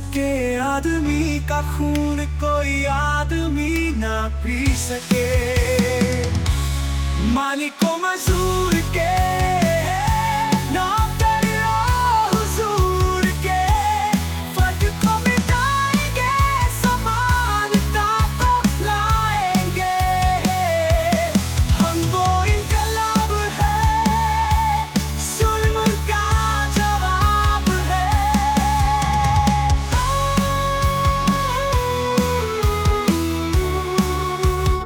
सके आदमी का खून कोई आदमी ना पी सके। मालिक को मजदूर के